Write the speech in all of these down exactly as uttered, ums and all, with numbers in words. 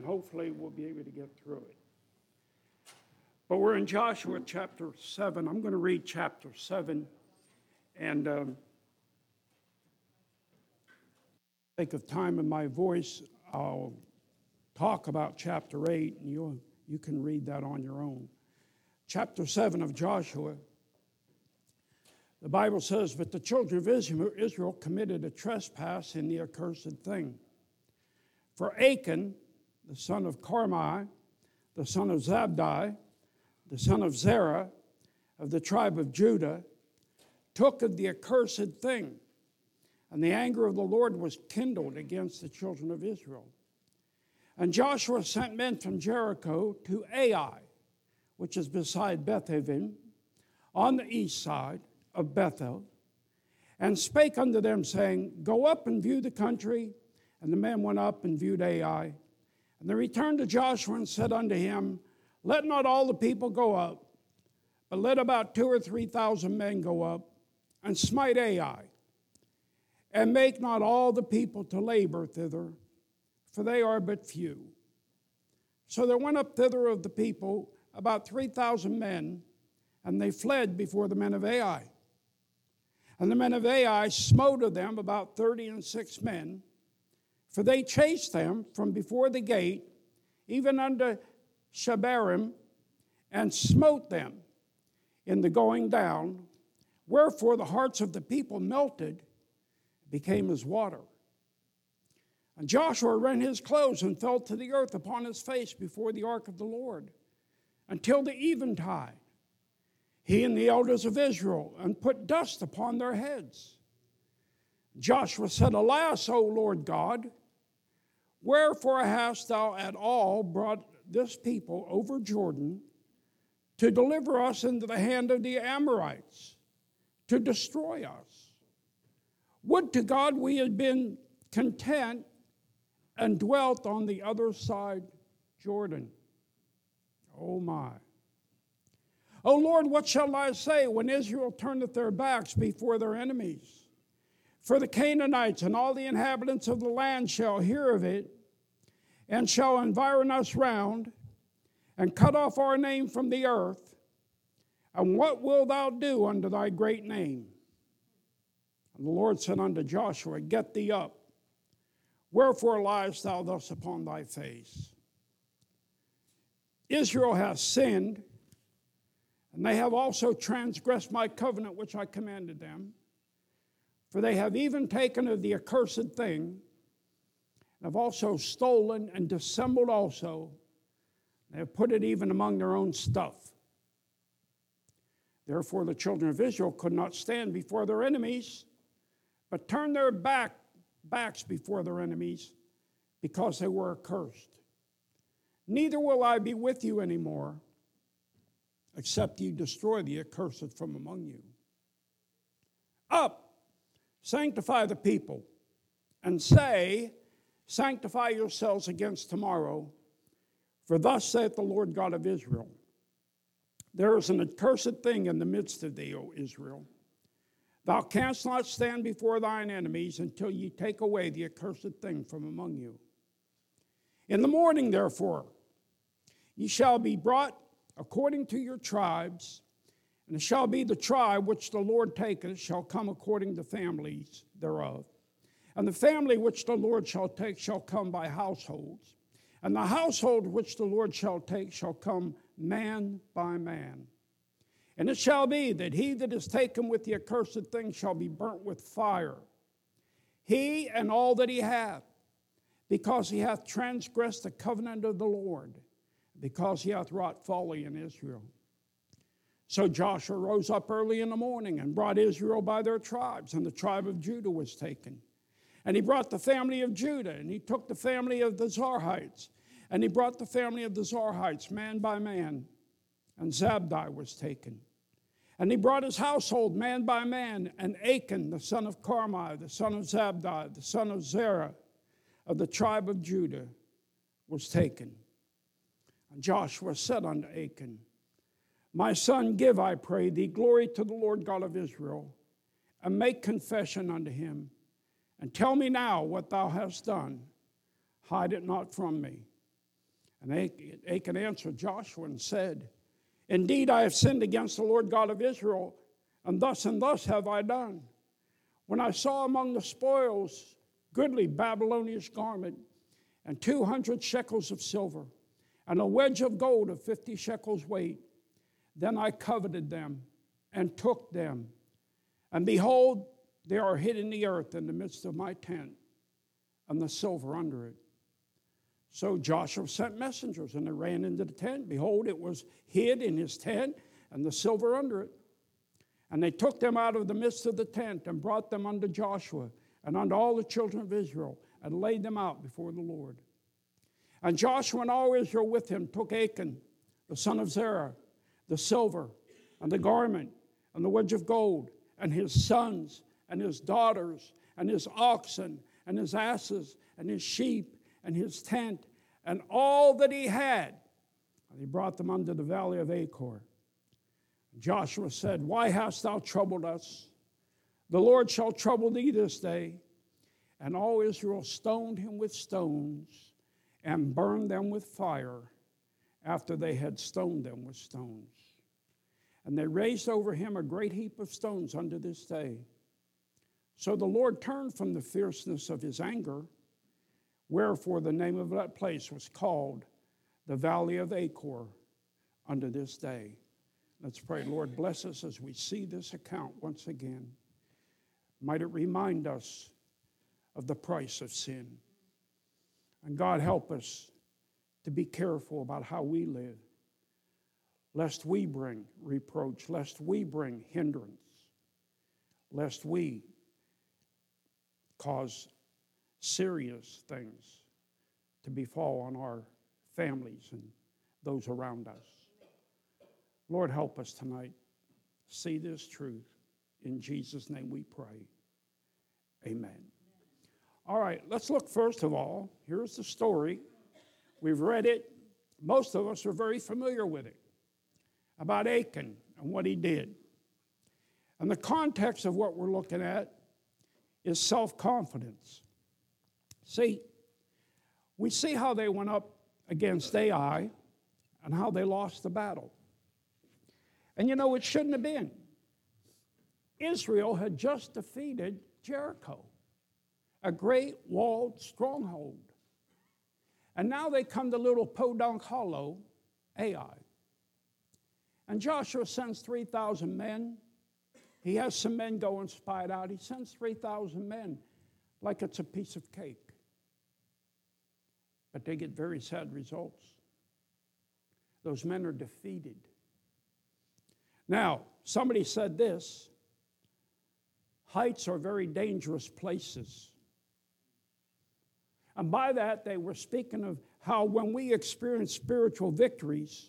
and hopefully we'll be able to get through it. But we're in Joshua chapter seven. I'm going to read chapter seven, and um, for the sake of time and my voice, I'll talk about chapter eight, and you you can read that on your own. Chapter seven of Joshua. The Bible says, "But the children of Israel committed a trespass in the accursed thing. For Achan, the son of Carmi, the son of Zabdi, the son of Zerah, of the tribe of Judah, took of the accursed thing, and the anger of the Lord was kindled against the children of Israel. And Joshua sent men from Jericho to Ai, which is beside Bethaven, on the east side of Bethel, and spake unto them, saying, Go up and view the country. And the men went up and viewed Ai. And they returned to Joshua and said unto him, Let not all the people go up, but let about two or three thousand men go up, and smite Ai. And make not all the people to labor thither, for they are but few. So there went up thither of the people about three thousand men, and they fled before the men of Ai. And the men of Ai smote of them about thirty and six men, for they chased them from before the gate, even unto Shebarim, and smote them in the going down. Wherefore the hearts of the people melted, became as water. And Joshua rent his clothes and fell to the earth upon his face before the ark of the Lord, until the eventide, he and the elders of Israel, and put dust upon their heads. Joshua said, Alas, O Lord God, wherefore hast thou at all brought this people over Jordan to deliver us into the hand of the Amorites, to destroy us? Would to God we had been content and dwelt on the other side Jordan. Oh my. O Lord, what shall I say when Israel turneth their backs before their enemies? For the Canaanites and all the inhabitants of the land shall hear of it, and shall environ us round, and cut off our name from the earth. And what wilt thou do unto thy great name? And the Lord said unto Joshua, Get thee up. Wherefore liest thou thus upon thy face? Israel hath sinned, and they have also transgressed my covenant which I commanded them. For they have even taken of the accursed thing, and have also stolen and dissembled also. They have put it even among their own stuff. Therefore the children of Israel could not stand before their enemies, but turned their back, backs before their enemies, because they were accursed. Neither will I be with you anymore, except you destroy the accursed from among you. Up! Sanctify the people, and say, Sanctify yourselves against tomorrow, for thus saith the Lord God of Israel, There is an accursed thing in the midst of thee, O Israel. Thou canst not stand before thine enemies until ye take away the accursed thing from among you. In the morning, therefore, ye shall be brought according to your tribes, and it shall be the tribe which the Lord taketh shall come according to families thereof. And the family which the Lord shall take shall come by households. And the household which the Lord shall take shall come man by man. And it shall be that he that is taken with the accursed thing shall be burnt with fire, he and all that he hath, because he hath transgressed the covenant of the Lord, because he hath wrought folly in Israel. So Joshua rose up early in the morning and brought Israel by their tribes, and the tribe of Judah was taken. And he brought the family of Judah, and he took the family of the Zarhites, and he brought the family of the Zarhites man by man, and Zabdi was taken. And he brought his household man by man, and Achan, the son of Carmi, the son of Zabdi, the son of Zerah, of the tribe of Judah, was taken. And Joshua said unto Achan, My son, give, I pray thee, glory to the Lord God of Israel, and make confession unto him, and tell me now what thou hast done. Hide it not from me. And Achan answered Joshua and said, Indeed, I have sinned against the Lord God of Israel, and thus and thus have I done. When I saw among the spoils goodly Babylonish garment, and two hundred shekels of silver, and a wedge of gold of fifty shekels weight, then I coveted them, and took them. And behold, they are hid in the earth in the midst of my tent, and the silver under it. So Joshua sent messengers, and they ran into the tent. Behold, it was hid in his tent, and the silver under it. And they took them out of the midst of the tent, and brought them unto Joshua, and unto all the children of Israel, and laid them out before the Lord. And Joshua and all Israel with him took Achan, the son of Zerah, the silver, and the garment, and the wedge of gold, and his sons, and his daughters, and his oxen, and his asses, and his sheep, and his tent, and all that he had. And he brought them unto the valley of Achor. Joshua said, Why hast thou troubled us? The Lord shall trouble thee this day. And all Israel stoned him with stones, and burned them with fire, after they had stoned them with stones. And they raised over him a great heap of stones unto this day. So the Lord turned from the fierceness of his anger, wherefore the name of that place was called the Valley of Achor unto this day. Let's pray. Lord, bless us as we see this account once again. Might it remind us of the price of sin. And God, help us to be careful about how we live, lest we bring reproach, lest we bring hindrance, lest we cause serious things to befall on our families and those around us. Lord, help us tonight see this truth. In Jesus' name we pray. Amen. All right, let's look first of all. Here's the story. We've read it. Most of us are very familiar with it, about Achan and what he did. And the context of what we're looking at is self-confidence. See, we see how they went up against Ai and how they lost the battle. And you know, it shouldn't have been. Israel had just defeated Jericho, a great walled stronghold. And now they come to little Podunk Hollow, Ai. And Joshua sends three thousand men. He has some men go and spy it out. He sends three thousand men like it's a piece of cake. But they get very sad results. Those men are defeated. Now, somebody said this, heights are very dangerous places. And by that, they were speaking of how when we experience spiritual victories,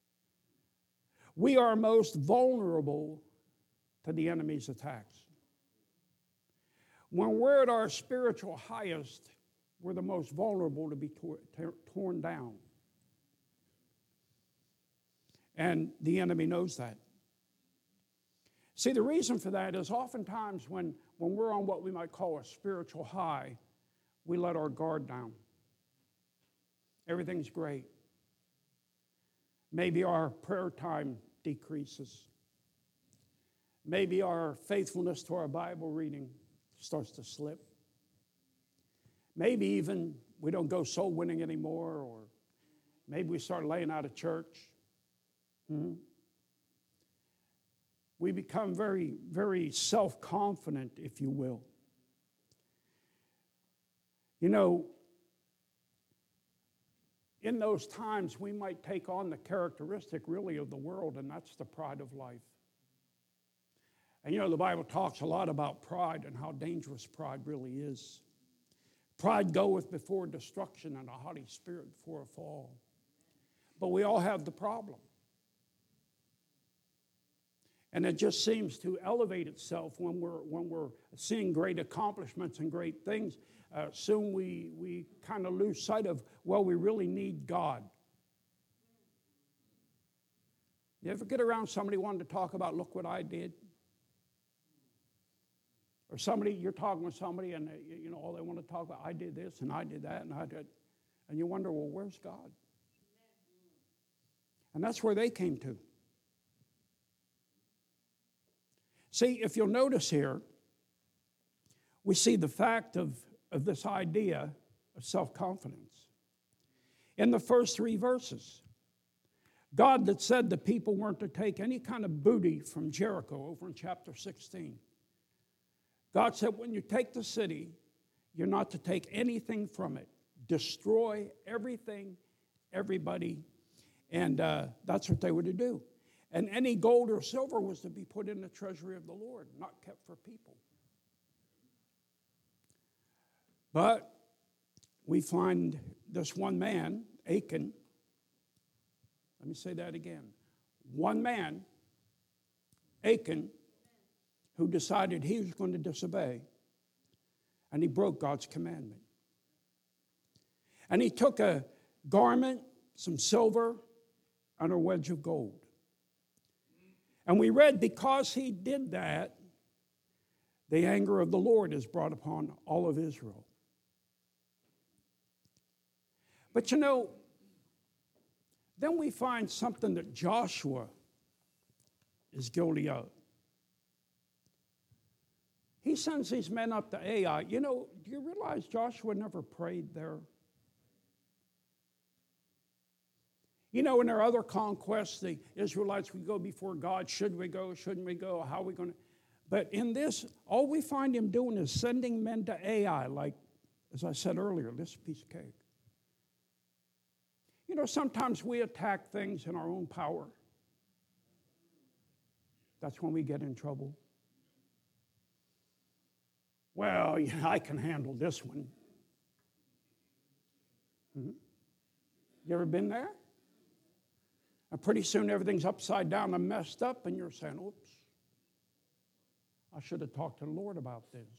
we are most vulnerable to the enemy's attacks. When we're at our spiritual highest, we're the most vulnerable to be tor- tor- torn down. And the enemy knows that. See, the reason for that is oftentimes when, when we're on what we might call a spiritual high, we let our guard down. Everything's great. Maybe our prayer time decreases. Maybe our faithfulness to our Bible reading starts to slip. Maybe even we don't go soul winning anymore, or maybe we start laying out of church. Hmm? We become very, very self-confident, if you will. You know, in those times, we might take on the characteristic, really, of the world, and that's the pride of life. And you know, the Bible talks a lot about pride and how dangerous pride really is. Pride goeth before destruction, and a haughty spirit before a fall. But we all have the problem. And it just seems to elevate itself when we're, when we're seeing great accomplishments and great things. Uh, soon we, we kind of lose sight of, well, we really need God. You ever get around somebody wanting to talk about, look what I did? Or somebody, you're talking with somebody and, they, you know, all they want to talk about, I did this and I did that and I did. And you wonder, well, where's God? And that's where they came to. See, if you'll notice here, we see the fact of, of this idea of self-confidence. In the first three verses, God that said the people weren't to take any kind of booty from Jericho over in chapter sixteen. God said, when you take the city, you're not to take anything from it. Destroy everything, everybody. And uh, that's what they were to do. And any gold or silver was to be put in the treasury of the Lord, not kept for people. But we find this one man, Achan. Let me say that again. One man, Achan, who decided he was going to disobey, and he broke God's commandment. And he took a garment, some silver, and a wedge of gold. And we read, because he did that, the anger of the Lord is brought upon all of Israel. But you know, then we find something that Joshua is guilty of. He sends these men up to Ai. You know, do you realize Joshua never prayed there? You know, in their other conquests, the Israelites would go before God. Should we go? Shouldn't we go? How are we going to? But in this, all we find him doing is sending men to Ai, like, as I said earlier, this piece of cake. You know, sometimes we attack things in our own power. That's when we get in trouble. Well, yeah, I can handle this one. Mm-hmm. You ever been there? And pretty soon everything's upside down and messed up, and you're saying, oops, I should have talked to the Lord about this.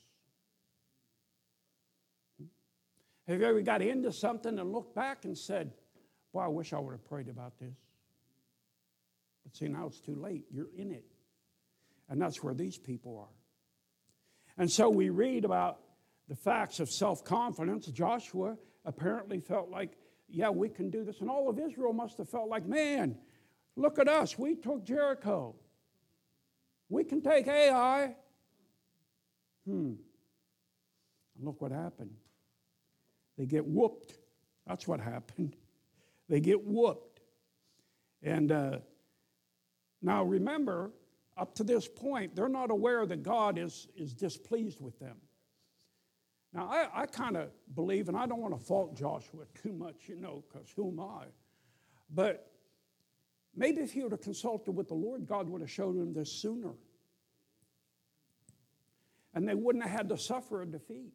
Have you ever got into something and looked back and said, boy, I wish I would have prayed about this? But see, now it's too late. You're in it. And that's where these people are. And so we read about the facts of self-confidence. Joshua apparently felt like, yeah, we can do this. And all of Israel must have felt like, man, look at us. We took Jericho. We can take Ai. Hmm. And look what happened. They get whooped. That's what happened. They get whooped. And uh, now remember, up to this point, they're not aware that God is, is displeased with them. Now, I, I kind of believe, and I don't want to fault Joshua too much, you know, because who am I? But maybe if he would have consulted with the Lord, God would have showed him this sooner. And they wouldn't have had to suffer a defeat.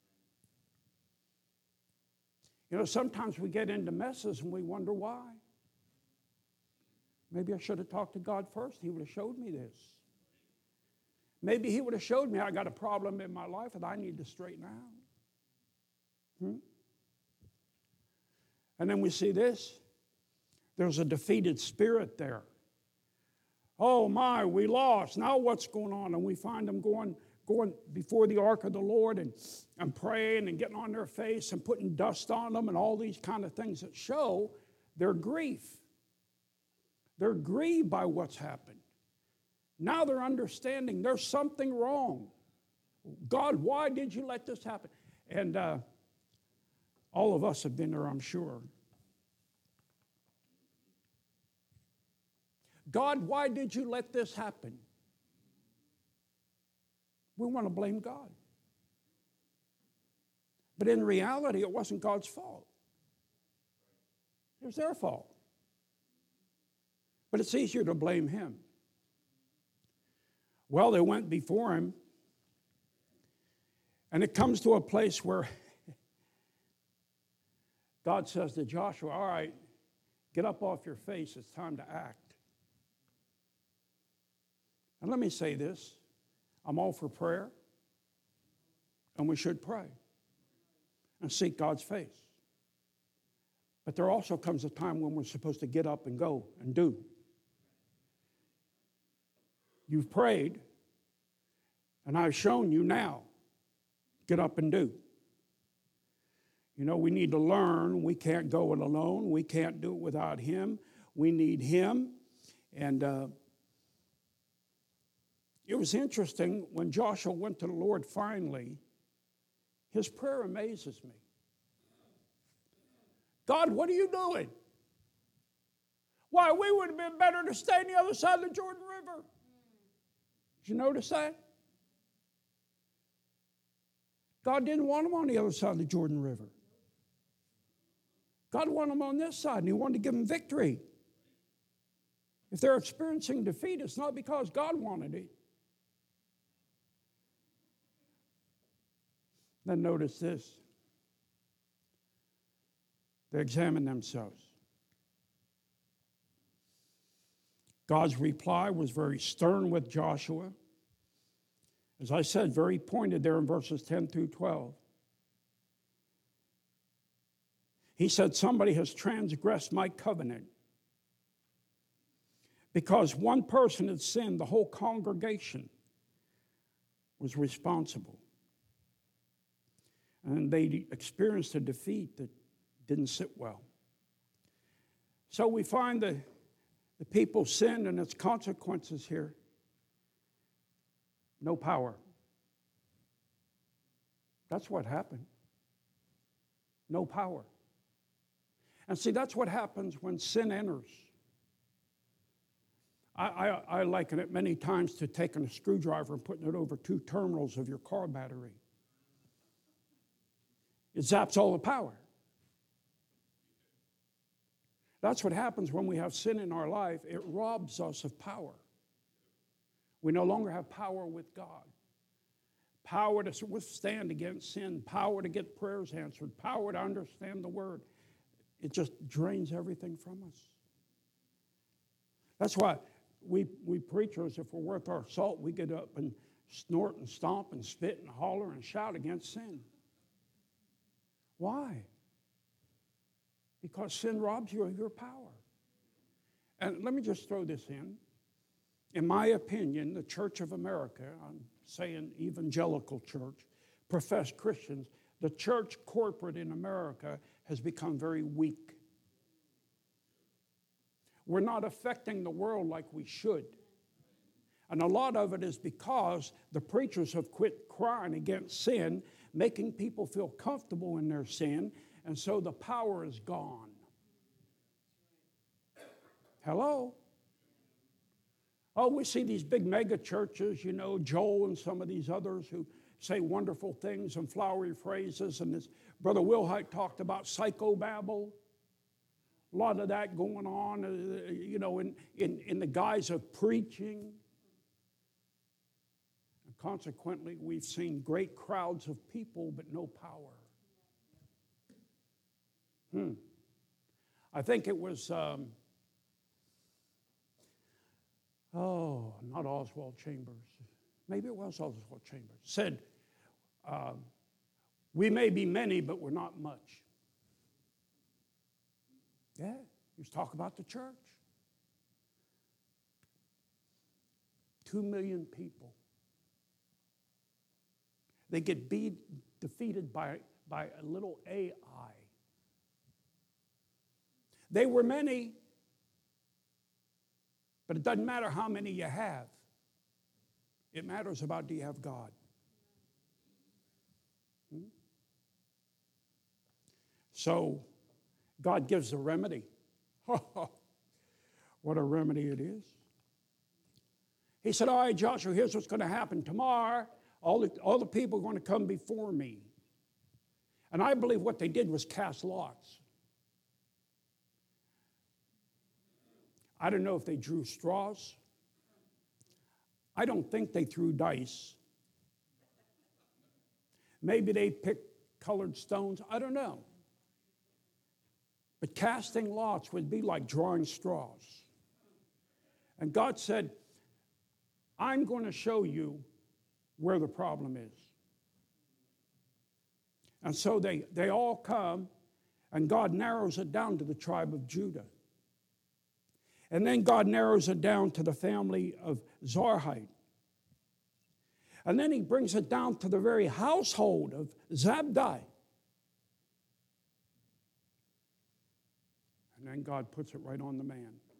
You know, sometimes we get into messes and we wonder why. Maybe I should have talked to God first. He would have showed me this. Maybe he would have showed me I got a problem in my life that I need to straighten out. Hmm? And then we see this. There's a defeated spirit there. Oh my, we lost. Now what's going on? And we find them going, going before the ark of the Lord and, and praying and getting on their face and putting dust on them and all these kind of things that show their grief. They're grieved by what's happened. Now they're understanding there's something wrong. God, why did you let this happen? And uh, all of us have been there, I'm sure. God, why did you let this happen? We want to blame God. But in reality, it wasn't God's fault. It was their fault. But it's easier to blame him. Well, they went before him, and it comes to a place where God says to Joshua, all right, get up off your face, it's time to act. And let me say this, I'm all for prayer, and we should pray and seek God's face. But there also comes a time when we're supposed to get up and go and do. You've prayed, and I've shown you now. Get up and do. You know, we need to learn. We can't go it alone. We can't do it without him. We need Him. And uh, it was interesting when Joshua went to the Lord finally, his prayer amazes me. God, what are you doing? Why, we would have been better to stay on the other side of the Jordan River. Did you notice that? God didn't want them on the other side of the Jordan River. God wanted them on this side, and He wanted to give them victory. If they're experiencing defeat, it's not because God wanted it. Then notice this. They examined themselves. God's reply was very stern with Joshua. As I said, very pointed there in verses ten through twelve. He said, somebody has transgressed my covenant. Because one person had sinned, the whole congregation was responsible. And they experienced a defeat that didn't sit well. So we find the, the people sinned and its consequences here. No power. That's what happened. No power. And see, that's what happens when sin enters. I, I, I liken it many times to taking a screwdriver and putting it over two terminals of your car battery. It zaps all the power. That's what happens when we have sin in our life. It robs us of power. We no longer have power with God. Power to withstand against sin. Power to get prayers answered. Power to understand the Word. It just drains everything from us. That's why we, we preachers, if we're worth our salt, we get up and snort and stomp and spit and holler and shout against sin. Why? Because sin robs you of your power. And let me just throw this in. In my opinion, the Church of America, I'm saying evangelical church, professed Christians, the church corporate in America has become very weak. We're not affecting the world like we should. And a lot of it is because the preachers have quit crying against sin, making people feel comfortable in their sin, and so the power is gone. Hello? Oh, we see these big mega churches, you know, Joel and some of these others who say wonderful things and flowery phrases, and this Brother Wilhite talked about psychobabble. A lot of that going on, uh, you know, in, in, in the guise of preaching. And consequently, we've seen great crowds of people, but no power. Hmm. I think it was, um, oh, not Oswald Chambers. Maybe it was Oswald Chambers. Said, um, we may be many, but we're not much. Yeah, he was talking about the church. Two million people. They get beat, defeated by, by a little A I. They were many, but it doesn't matter how many you have. It matters about, do you have God? Hmm? So, God gives a remedy. What a remedy it is. He said, all right, Joshua, here's what's going to happen. Tomorrow, all the, all the people are going to come before me. And I believe what they did was cast lots. I don't know if they drew straws. I don't think they threw dice. Maybe they picked colored stones. I don't know. But casting lots would be like drawing straws. And God said, I'm going to show you where the problem is. And so they, they all come, and God narrows it down to the tribe of Judah. And then God narrows it down to the family of Zarhite. And then he brings it down to the very household of Zabdi. And then God puts it right on the man.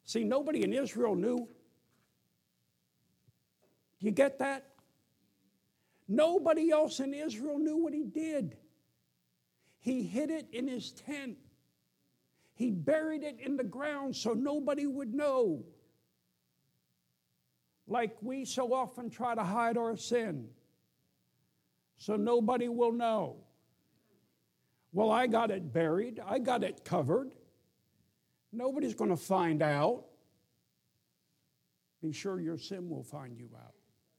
See, nobody in Israel knew. Do you get that? Nobody else in Israel knew what he did. He hid it in his tent. He buried it in the ground so nobody would know. Like we so often try to hide our sin so nobody will know. Well, I got it buried. I got it covered. Nobody's going to find out. Be sure your sin will find you out.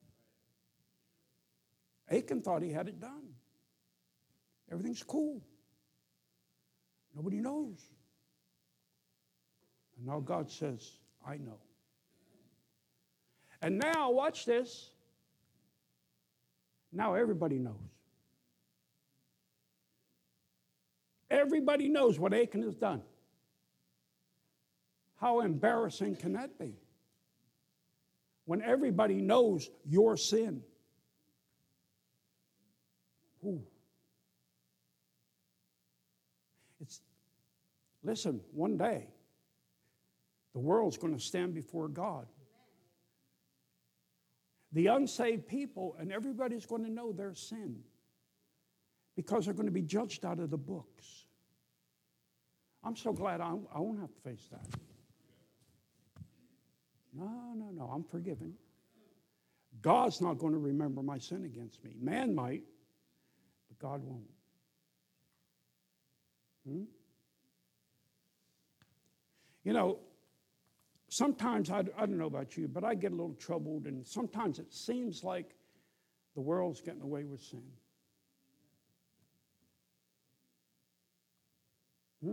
Achan thought he had it done. Everything's cool. Nobody knows. And now God says, I know. And now, watch this. Now everybody knows. Everybody knows what Achan has done. How embarrassing can that be? When everybody knows your sin. Ooh. It's, listen, one day, the world's going to stand before God. The unsaved people, and everybody's going to know their sin because they're going to be judged out of the books. I'm so glad I, I won't have to face that. No, no, no, I'm forgiven. God's not going to remember my sin against me. Man might, but God won't. Hmm? You know, sometimes, I, I don't know about you, but I get a little troubled, and sometimes it seems like the world's getting away with sin. Hmm?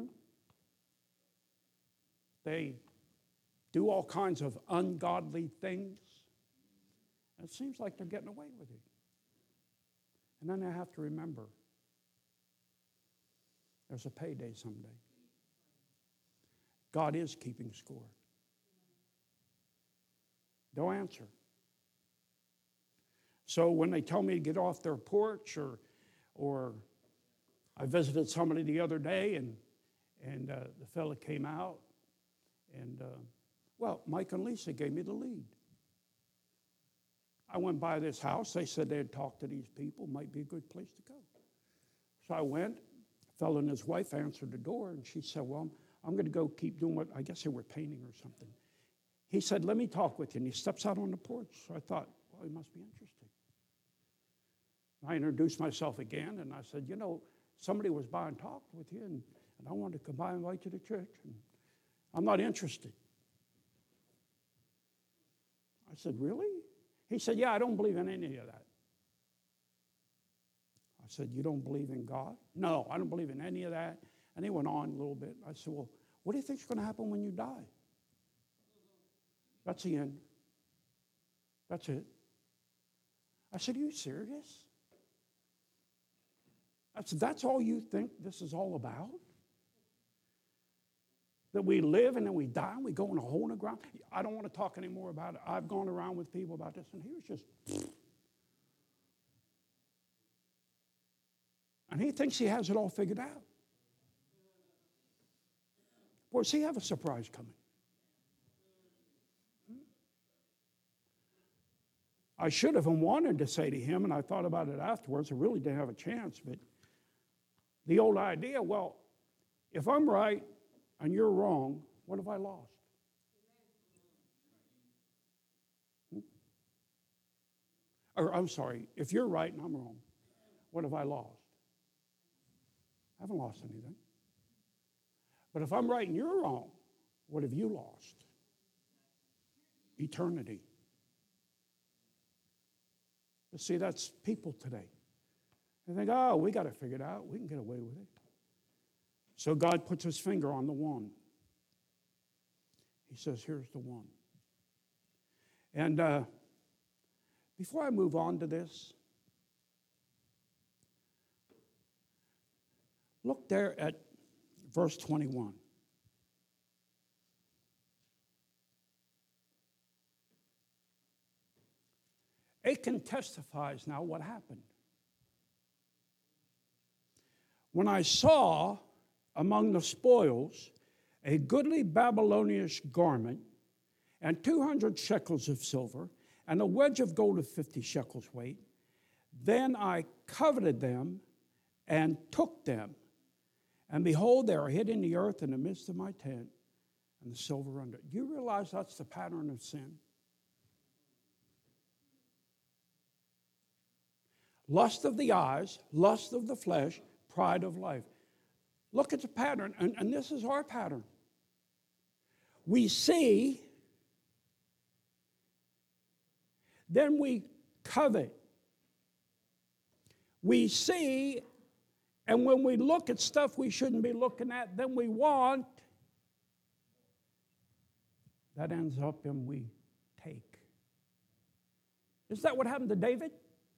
They do all kinds of ungodly things. And it seems like they're getting away with it. And then I have to remember, there's a payday someday. God is keeping score. Don't answer. So when they tell me to get off their porch, or, or I visited somebody the other day, and and uh, the fella came out, and uh, well, Mike and Lisa gave me the lead. I went by this house. They said they had talked to these people. Might be a good place to go. So I went. The fella and his wife answered the door, and she said, well, I'm, I'm going to go keep doing what, I guess they were painting or something. He said, let me talk with you. And he steps out on the porch. So I thought, well, he must be interested. I introduced myself again, and I said, you know, somebody was by and talked with you, and, and I wanted to come by and invite you to church. And I'm not interested. I said, really? He said, yeah, I don't believe in any of that. I said, you don't believe in God? No, I don't believe in any of that. And he went on a little bit. I said, well, what do you think is going to happen when you die? That's the end. That's it. I said, are you serious? I said, that's all you think this is all about? That we live and then we die and we go in a hole in the ground? I don't want to talk anymore about it. I've gone around with people about this, and he was just... And he thinks he has it all figured out. Boy, does he have a surprise coming? I should have and wanted to say to him, and I thought about it afterwards. I really didn't have a chance, but the old idea, well, if I'm right and you're wrong, what have I lost? Hmm? Or I'm sorry, if you're right and I'm wrong, what have I lost? I haven't lost anything. But if I'm right and you're wrong, what have you lost? Eternity. But see, that's people today. They think, oh, we got it figured out. We can get away with it. So God puts his finger on the one. He says, here's the one. And uh, before I move on to this, look there at verse twenty-one. Achan testifies now what happened. When I saw among the spoils a goodly Babylonish garment, and two hundred shekels of silver, and a wedge of gold of fifty shekels weight. Then I coveted them and took them. And behold, they are hid in the earth in the midst of my tent, and the silver under it. Do you realize that's the pattern of sin? Lust of the eyes, lust of the flesh, pride of life. Look at the pattern, and, and this is our pattern. We see, then we covet. We see, and when we look at stuff we shouldn't be looking at, then we want. That ends up in we take. Is that what happened to David?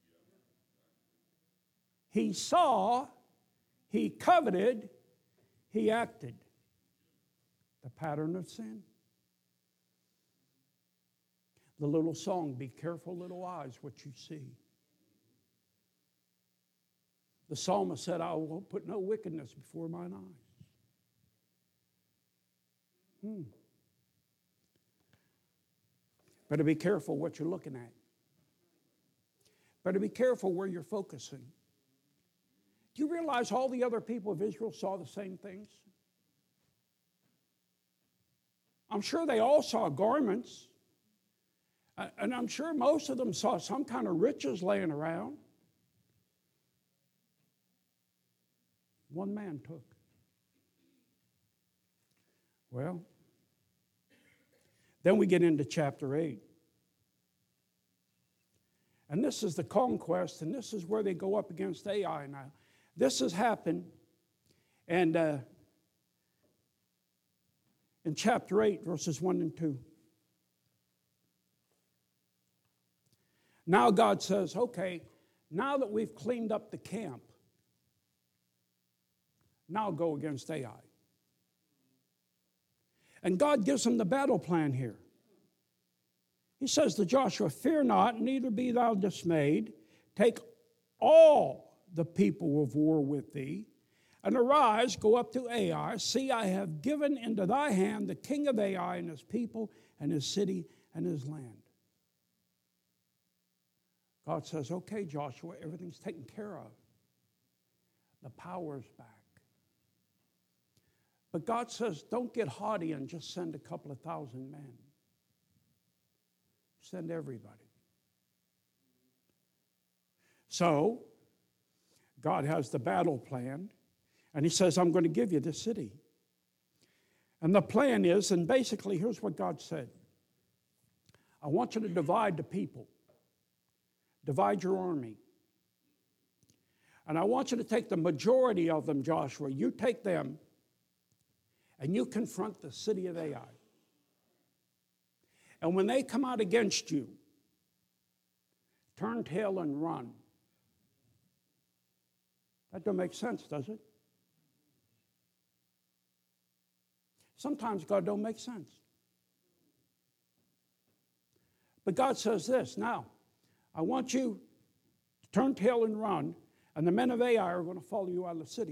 He saw, he coveted, he acted. The pattern of sin. The little song, be careful, little eyes, what you see. The psalmist said, I will put no wickedness before mine eyes. Hmm. Better be careful what you're looking at. Better be careful where you're focusing. Do you realize all the other people of Israel saw the same things? I'm sure they all saw garments. And I'm sure most of them saw some kind of riches laying around. One man took. Well, then we get into chapter eight. And this is the conquest, and this is where they go up against Ai now. This has happened, and uh, in chapter eight, verses one and two. Now God says, okay, now that we've cleaned up the camp, now go against Ai. And God gives them the battle plan here. He says to Joshua, fear not, neither be thou dismayed. Take all the people of war with thee, and arise, go up to Ai. See, I have given into thy hand the king of Ai and his people and his city and his land. God says, okay, Joshua, everything's taken care of. The power's back. But God says, don't get haughty and just send a couple of thousand men. Send everybody. So, God has the battle planned, and he says, I'm going to give you the city. And the plan is, and basically here's what God said. I want you to divide the people. Divide your army. And I want you to take the majority of them, Joshua. You take them, and you confront the city of Ai. And when they come out against you, turn tail and run. That don't make sense, does it? Sometimes God don't make sense. But God says this, now, I want you to turn tail and run, and the men of Ai are going to follow you out of the city.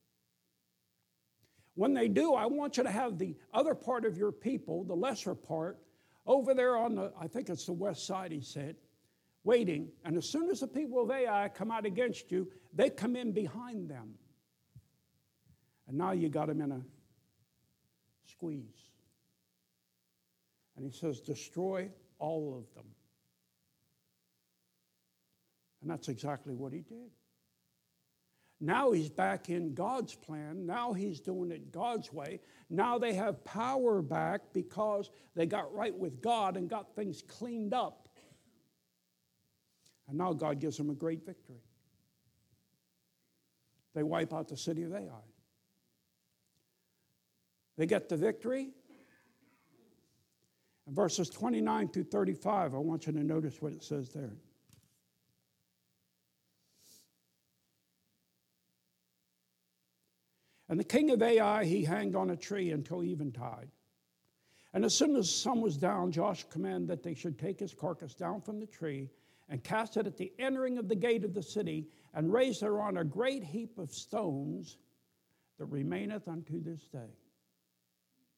When they do, I want you to have the other part of your people, the lesser part, over there on the, I think it's the west side, he said, waiting. And as soon as the people of Ai come out against you, they come in behind them. And now you got them in a squeeze. And he says, destroy all of them. And that's exactly what he did. Now he's back in God's plan. Now he's doing it God's way. Now they have power back because they got right with God and got things cleaned up. And now God gives them a great victory. They wipe out the city of Ai. They get the victory. In verses twenty-nine through thirty-five, I want you to notice what it says there. And the king of Ai, he hanged on a tree until eventide. And as soon as the sun was down, Joshua commanded that they should take his carcass down from the tree and cast it at the entering of the gate of the city and raise thereon a great heap of stones that remaineth unto this day.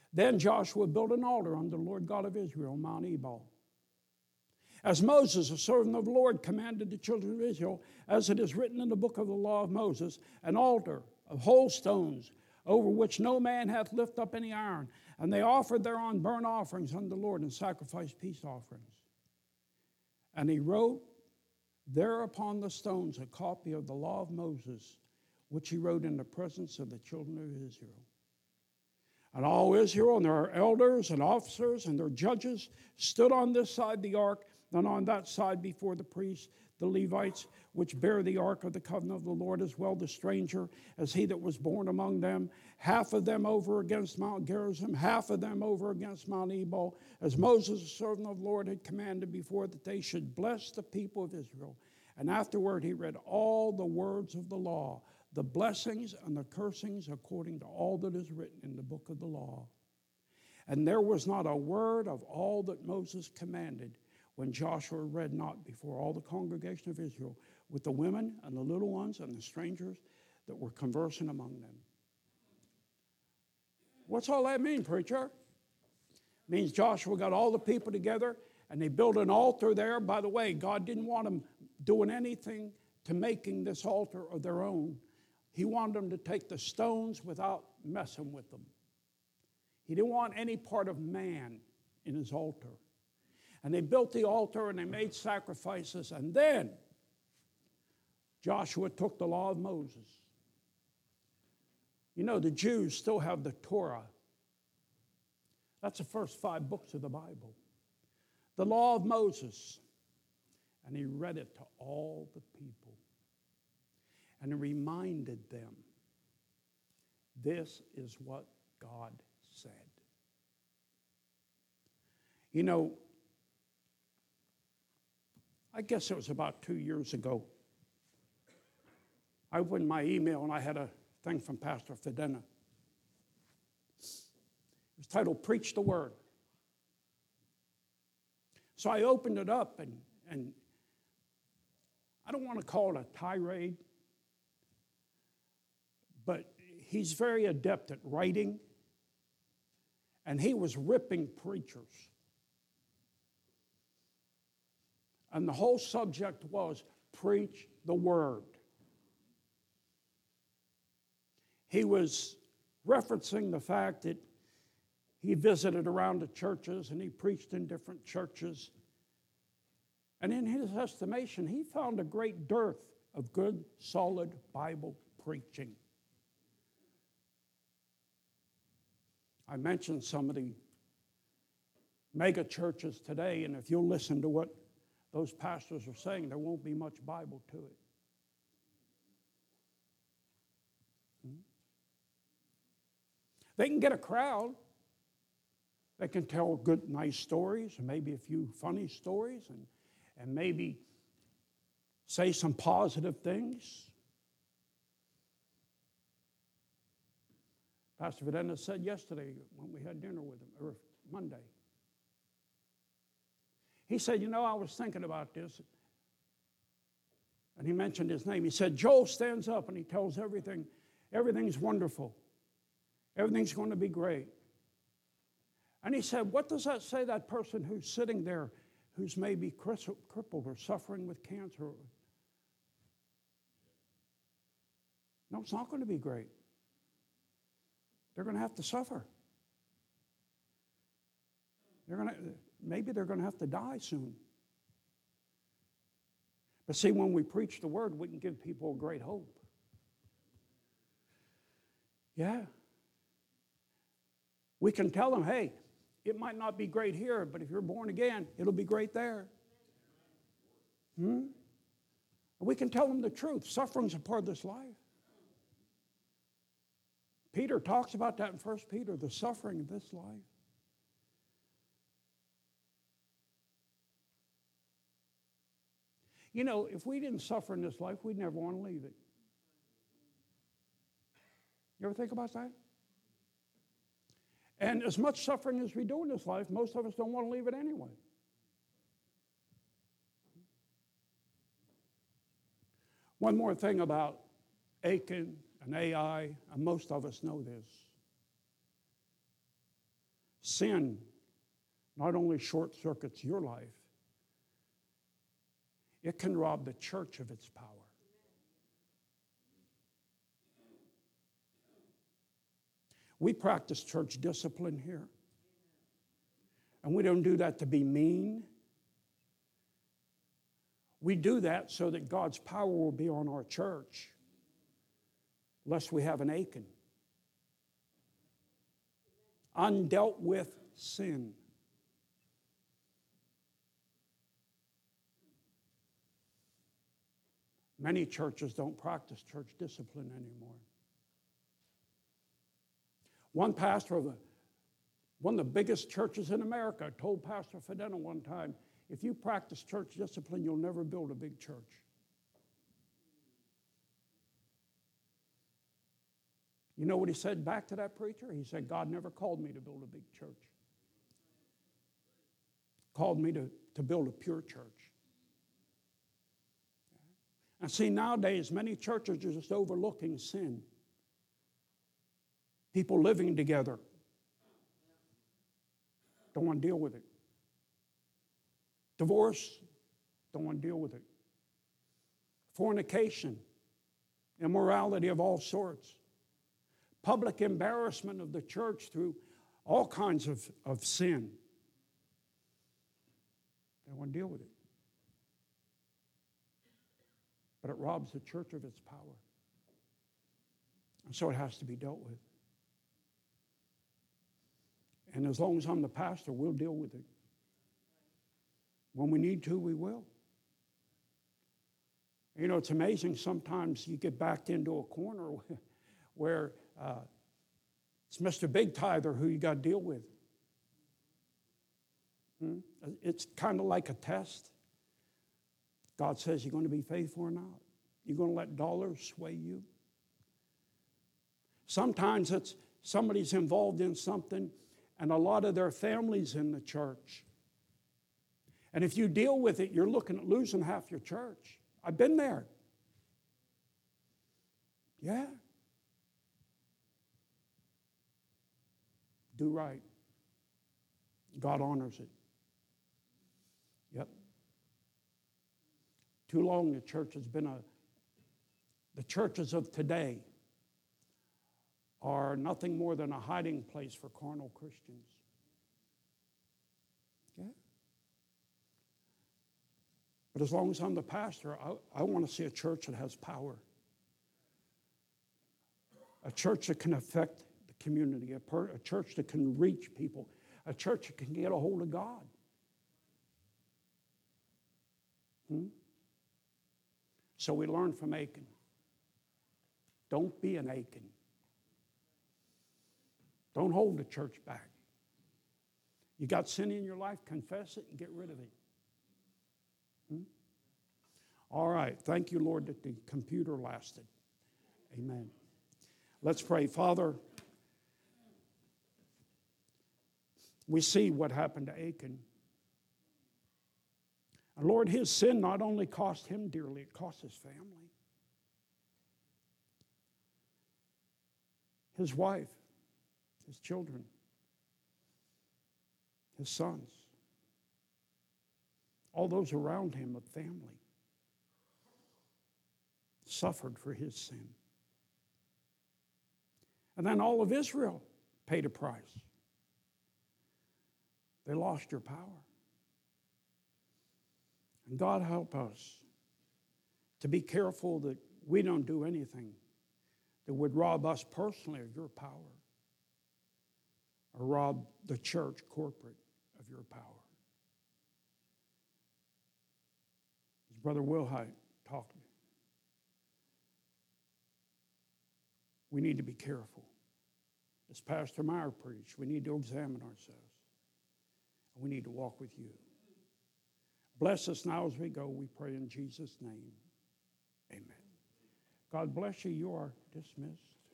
Then Joshua built an altar unto the Lord God of Israel on Mount Ebal. As Moses, a servant of the Lord, commanded the children of Israel, as it is written in the book of the law of Moses, an altar of whole stones, over which no man hath lifted up any iron. And they offered thereon burnt offerings unto the Lord, and sacrificed peace offerings. And he wrote there upon the stones a copy of the law of Moses, which he wrote in the presence of the children of Israel. And all Israel and their elders and officers and their judges stood on this side the ark, and on that side before the priests, the Levites, which bear the ark of the covenant of the Lord, as well the stranger as he that was born among them, half of them over against Mount Gerizim, half of them over against Mount Ebal, as Moses, the servant of the Lord, had commanded before, that they should bless the people of Israel. And afterward he read all the words of the law, the blessings and the cursings, according to all that is written in the book of the law. And there was not a word of all that Moses commanded, when Joshua read not before all the congregation of Israel, with the women and the little ones and the strangers that were conversing among them. What's all that mean, preacher? It means Joshua got all the people together and they built an altar there. By the way, God didn't want them doing anything to making this altar of their own. He wanted them to take the stones without messing with them. He didn't want any part of man in his altar. And they built the altar and they made sacrifices. And then Joshua took the law of Moses. You know, the Jews still have the Torah. That's the first five books of the Bible. The law of Moses. And he read it to all the people. And he reminded them, this is what God said. You know, I guess it was about two years ago. I opened my email and I had a thing from Pastor Fidena. It was titled, Preach the Word. So I opened it up and, and I don't want to call it a tirade, but he's very adept at writing, and he was ripping preachers. And the whole subject was, preach the word. He was referencing the fact that he visited around the churches and he preached in different churches. And in his estimation, he found a great dearth of good, solid Bible preaching. I mentioned some of the mega churches today, and if you'll listen to what those pastors are saying, there won't be much Bible to it. Hmm? They can get a crowd. They can tell good, nice stories, and maybe a few funny stories, and, and maybe say some positive things. Pastor Videna said yesterday when we had dinner with him, or Monday, he said, you know, I was thinking about this. And he mentioned his name. He said, Joel stands up and he tells everything, everything's wonderful. Everything's going to be great. And he said, what does that say, that person who's sitting there, who's maybe crippled or suffering with cancer? No, it's not going to be great. They're going to have to suffer. They're going to, maybe they're going to have to die soon. But see, when we preach the word, we can give people great hope. Yeah. We can tell them, hey, it might not be great here, but if you're born again, it'll be great there. Hmm? We can tell them the truth. Suffering's a part of this life. Peter talks about that in First Peter, the suffering of this life. You know, if we didn't suffer in this life, we'd never want to leave it. You ever think about that? And as much suffering as we do in this life, most of us don't want to leave it anyway. One more thing about Achan and Ai, and most of us know this. Sin not only short circuits your life, it can rob the church of its power. We practice church discipline here. And we don't do that to be mean. We do that so that God's power will be on our church, lest we have an Achan. Undealt with sin. Many churches don't practice church discipline anymore. One pastor of a, one of the biggest churches in America told Pastor Fidena one time, if you practice church discipline, you'll never build a big church. You know what he said back to that preacher? He said, God never called me to build a big church. Called me to, to build a pure church. And see, nowadays, many churches are just overlooking sin. People living together don't want to deal with it. Divorce, don't want to deal with it. Fornication, immorality of all sorts. Public embarrassment of the church through all kinds of, of sin. They don't want to deal with it. But it robs the church of its power. And so it has to be dealt with. And as long as I'm the pastor, we'll deal with it. When we need to, we will. You know, it's amazing sometimes you get backed into a corner where uh, it's Mister Big Tither who you got to deal with. Hmm? It's kind of like a test. God says you're going to be faithful or not. You're going to let dollars sway you. Sometimes it's somebody's involved in something and a lot of their family's in the church. And if you deal with it, you're looking at losing half your church. I've been there. Yeah. Do right. God honors it. Yep. Too long the church has been a, the churches of today are nothing more than a hiding place for carnal Christians. Yeah. But as long as I'm the pastor, I, I want to see a church that has power. A church that can affect the community, a, per, a church that can reach people, a church that can get a hold of God. Hmm? So we learn from Achan. Don't be an Achan. Don't hold the church back. You got sin in your life, confess it and get rid of it. Hmm? All right. Thank you, Lord, that the computer lasted. Amen. Let's pray. Father, we see what happened to Achan. And Lord, his sin not only cost him dearly, it cost his family. His wife, his children, his sons, all those around him of family suffered for his sin. And then all of Israel paid a price. They lost your power. And God help us to be careful that we don't do anything that would rob us personally of your power or rob the church corporate of your power. As Brother Wilhite talked, we need to be careful. As Pastor Meyer preached, we need to examine ourselves. We need to walk with you. Bless us now as we go, we pray in Jesus' name. Amen. God bless you. You are dismissed.